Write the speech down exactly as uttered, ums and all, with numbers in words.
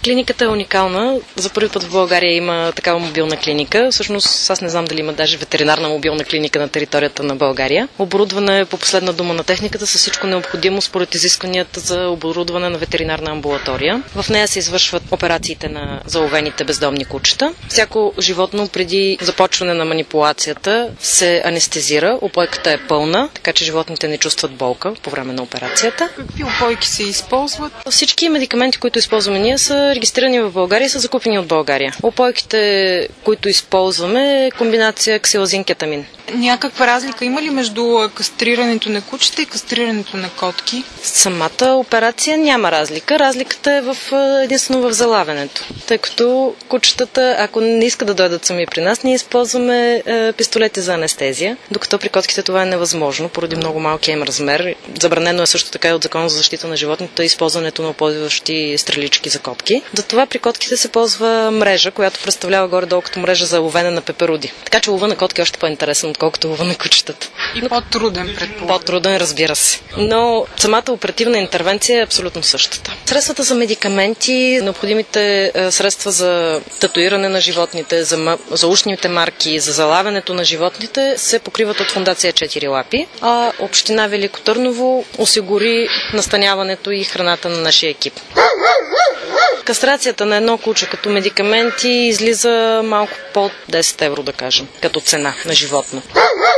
Клиниката е уникална. За първи път в България има такава мобилна клиника. Всъщност, аз не знам дали има даже ветеринарна мобилна клиника на територията на България. Оборудвана е по последна дума на техниката с всичко необходимо според изискванията за оборудване на ветеринарна амбулатория. В нея се извършват операциите на заловените бездомни кучета. Всяко животно преди започване на манипулацията се анестезира. Опойката е пълна, така че животните не чувстват болка по време на операцията. Какви опойки се използват? Всички медикаменти, които използваме ние, са регистрирани в България и са закупени от България. Опойките, които използваме, е комбинация ксилазин-кетамин. Някаква разлика има ли между кастрирането на кучета и кастрирането на котки? Самата операция няма разлика. Разликата е в, единствено в залавянето. Тъй като кучетата, ако не искат да дойдат сами при нас, ние използваме е, пистолети за анестезия, докато при котките това е невъзможно, поради много малкия им размер. Забранено е също така и от Закона за защита на животните използването на опойващи стрелички за котки. Затова при котките се ползва мрежа, която представлява горе-долу като мрежа за ловене на пеперуди. Така че лова на котки е още по-интересен, отколкото лова на кучетата. И Но... по-труден, предполагам. По-труден, разбира се. Но самата оперативна интервенция е абсолютно същата. Средствата за медикаменти, необходимите средства за татуиране на животните, за, за ушните марки, за залавянето на животните се покриват от фондация Четири лапи, а община Велико Търново осигури настаняването и храната на нашия екип. Кастрацията на едно куче като медикаменти излиза малко под десет евро, да кажем, като цена на животно.